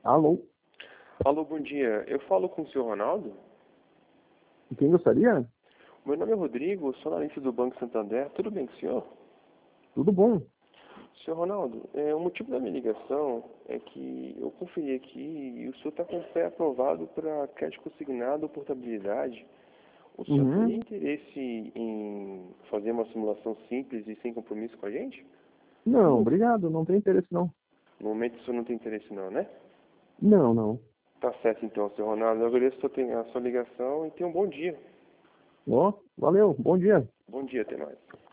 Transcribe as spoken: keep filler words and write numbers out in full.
Alô? Alô, bom dia. Eu falo com o senhor Ronaldo? Quem gostaria? Meu nome é Rodrigo, sou analista do Banco Santander. Tudo bem com o senhor? Tudo bom? Senhor Ronaldo, é, o motivo da minha ligação é que eu conferi aqui e o senhor está com o pé aprovado para crédito consignado ou portabilidade. O senhor teria Uhum. interesse em fazer uma simulação simples e sem compromisso com a gente? Não, obrigado, não tem interesse não. No momento o senhor não tem interesse não, né? Não, não. Tá certo então, senhor Ronaldo. Eu agradeço a sua a sua ligação e tenha um bom dia. Ó, valeu, bom dia. Bom dia, até mais.